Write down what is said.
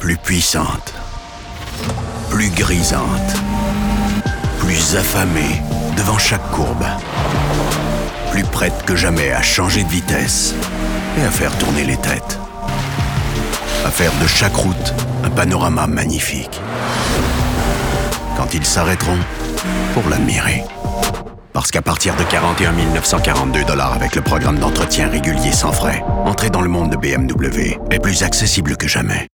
Plus puissante, plus grisante, plus affamée devant chaque courbe. Plus prête que jamais à changer de vitesse et à faire tourner les têtes. À faire de chaque route un panorama magnifique. Quand ils s'arrêteront pour l'admirer. Parce qu'à partir de 41 942 $ avec le programme d'entretien régulier sans frais, entrer dans le monde de BMW est plus accessible que jamais.